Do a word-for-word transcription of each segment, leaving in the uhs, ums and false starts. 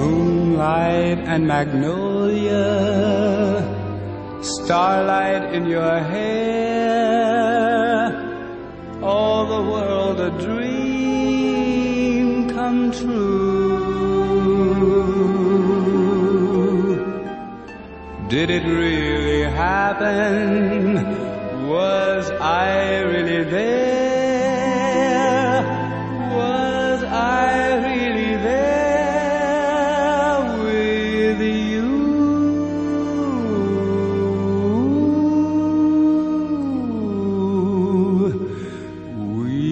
Moonlight and magnolia, starlight in your hair, all the world a dream come true. Did it really happen? Was I really there? Was I really there with you? We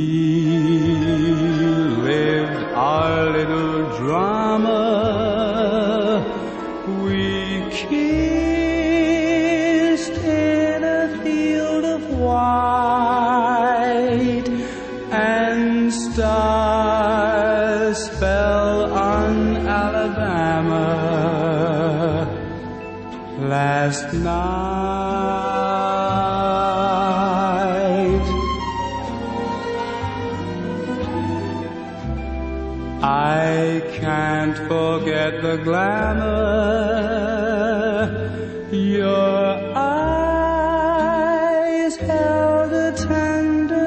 lived our little drama. We kissed in a field of white, and stars fell on Alabama last night. I can't forget the glamour your eyes held a tender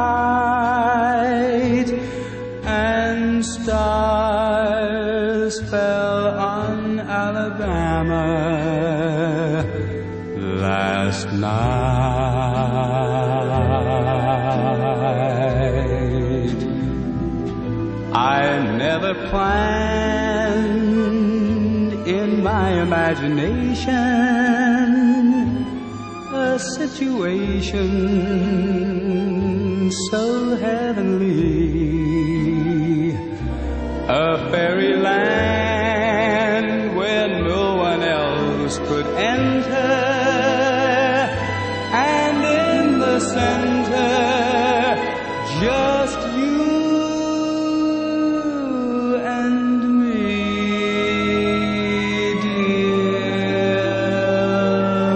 light, and stars fell on Alabama last night. I never planned in my imagination a situation so heavenly, a fairyland where no one else could enter, and in the center just you and me, dear.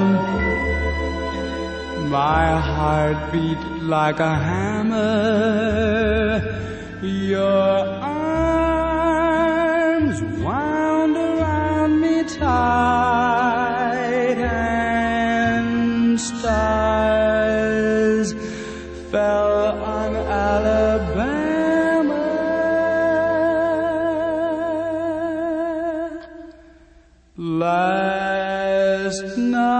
My heart beat like a hammer, your arms wound around me tight, and stars fell on Alabama last night.